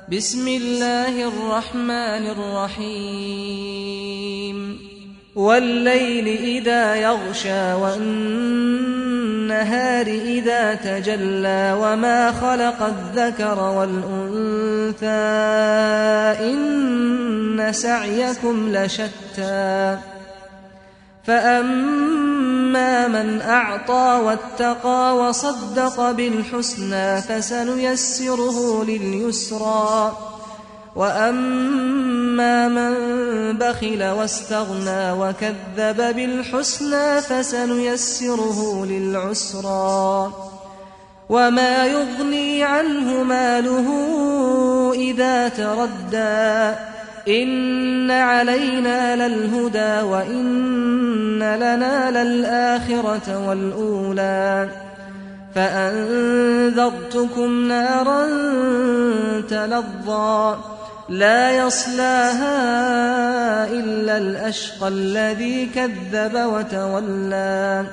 بسم الله الرحمن الرحيم والليل إذا يغشى والنهار إذا تجلى وما خلق الذكر والأنثى إن سعيكم لشتى فأما من أعطى واتقى وصدق بالحسنى فسنيسره لليسرى وأما من بخل واستغنى وكذب بالحسنى فسنيسره للعسرى وما يغني عنه ماله إذا تردى إن علينا للهدى وإن لنا للآخرة والأولى فأنذرتكم نارا تلظى لا يصلاها إلا الأشقى الذي كذب وتولى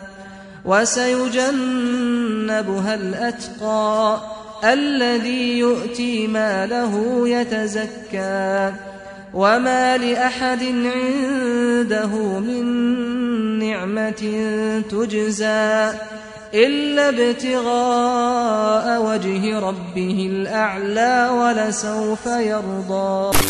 وسيجنبها الأتقى الذي يؤتي ماله يتزكى وما لأحد عنده من نعمة تجزى إلا ابتغاء وجه ربه الأعلى ولسوف يرضى.